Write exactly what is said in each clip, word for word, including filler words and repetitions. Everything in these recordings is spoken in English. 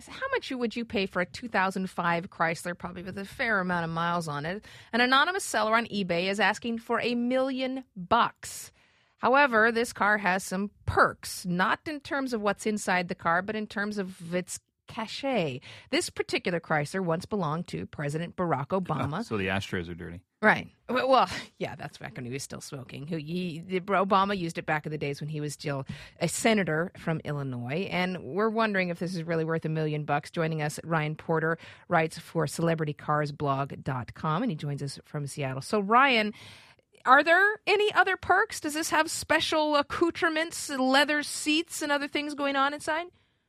how much would you pay for a two thousand five Chrysler, probably with a fair amount of miles on it? An anonymous seller on eBay is asking for a million bucks. However, this car has some perks, not in terms of what's inside the car, but in terms of its cachet. This particular Chrysler once belonged to President Barack Obama. Oh, so the ashtrays are dirty. Right. Well, yeah, that's back when he was still smoking. He, he, Obama used it back in the days when he was still a senator from Illinois. And we're wondering if this is really worth a million bucks. Joining us, Ryan Porter writes for celebrity cars blog dot com, and he joins us from Seattle. So, Ryan, are there any other perks? Does this have special accoutrements, leather seats, and other things going on inside?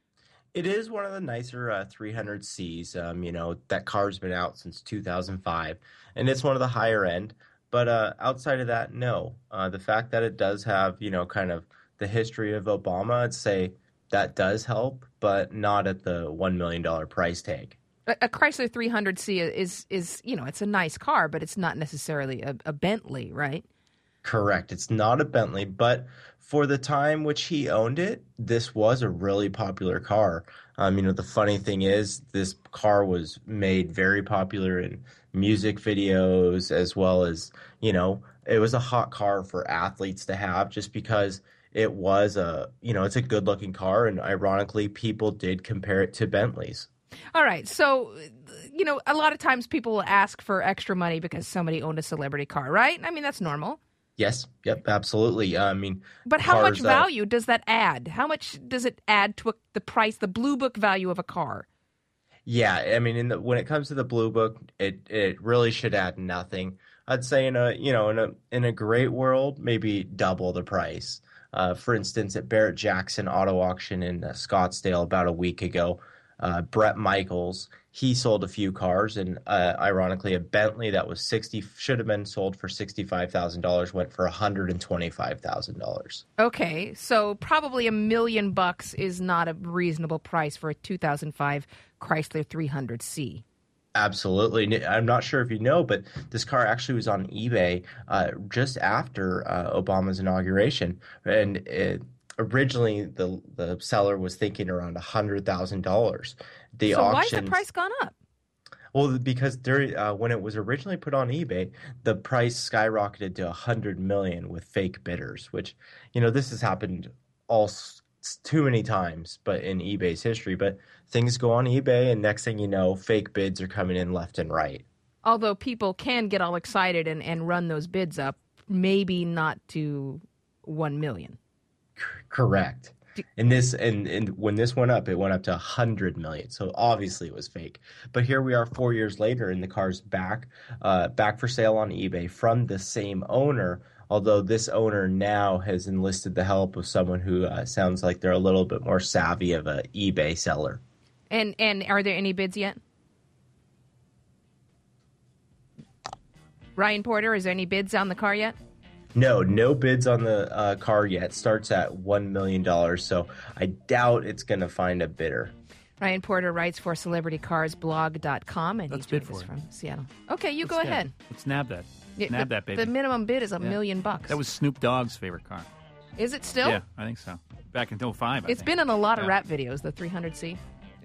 It is one of the nicer uh, three hundred C's. Um, you know, that car's been out since two thousand five, and it's one of the higher end. But uh, outside of that, no. Uh, the fact that it does have, you know, kind of the history of Obama, I'd say that does help, but not at the one million dollars price tag. A, a Chrysler three hundred C is, is, you know, it's a nice car, but it's not necessarily a, a Bentley, right? Correct. It's not a Bentley, but for the time which he owned it, this was a really popular car. Um, you know, the funny thing is this car was made very popular in music videos as well as, you know, it was a hot car for athletes to have just because it was a, you know, it's a good looking car. And ironically, people did compare it to Bentleys. All right. So, you know, a lot of times people will ask for extra money because somebody owned a celebrity car, right? I mean, that's normal. Yes. Yep. Absolutely. Uh, I mean, but how cars, much value uh, does that add? How much does it add to a, the price, the Blue Book value of a car? Yeah. I mean, in the, when it comes to the Blue Book, it, it really should add nothing. I'd say in a, you know, in a, in a great world, maybe double the price. Uh, for instance, at Barrett Jackson Auto Auction in uh, Scottsdale about a week ago, uh, Brett Michaels, he sold a few cars, and uh, ironically, a Bentley that was sixty should have been sold for sixty-five thousand dollars went for one hundred twenty-five thousand dollars. Okay, so probably a million bucks is not a reasonable price for a two thousand five Chrysler three hundred C. Absolutely. I'm not sure if you know, but this car actually was on eBay uh, just after uh, Obama's inauguration, and it, originally the the seller was thinking around one hundred thousand dollars. The so auctions, why has the price gone up? Well, because there, uh, when it was originally put on eBay, the price skyrocketed to one hundred million dollars with fake bidders, which, you know, this has happened all too many times, but in eBay's history. But things go on eBay, and next thing you know, fake bids are coming in left and right. Although people can get all excited and, and run those bids up, maybe not to one million dollars. Correct. And this and, and when this went up, it went up to one hundred million dollars. So obviously it was fake. But here we are four years later, and the car's back, uh, back for sale on eBay from the same owner. Although this owner now has enlisted the help of someone who uh, sounds like they're a little bit more savvy of an eBay seller. And and are there any bids yet? Ryan Porter, is there any bids on the car yet? No, no bids on the uh, car yet. Starts at one million dollars, so I doubt it's going to find a bidder. Ryan Porter writes for celebrity cars blog dot com, and Let's he's bid joined us for it. from Seattle. Okay, you Let's go get, ahead. Let's nab that. Yeah, nab the, that, baby. The minimum bid is a Yeah. million bucks. That was Snoop Dogg's favorite car. Is it still? Yeah, I think so. Back in oh five, I It's think. been in a lot of Yeah. rap videos, the three hundred C.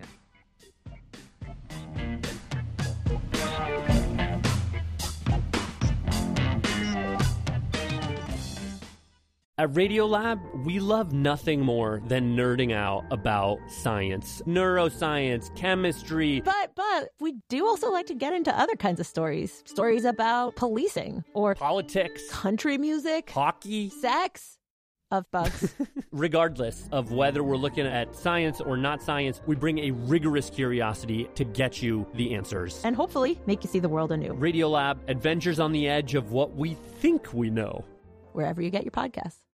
At Radiolab, we love nothing more than nerding out about science, neuroscience, chemistry. But, but, we do also like to get into other kinds of stories. Stories about policing or Politics. country music, Hockey. sex, of bugs. Regardless of whether we're looking at science or not science, we bring a rigorous curiosity to get you the answers. And hopefully make you see the world anew. Radiolab, adventures on the edge of what we think we know. Wherever you get your podcasts.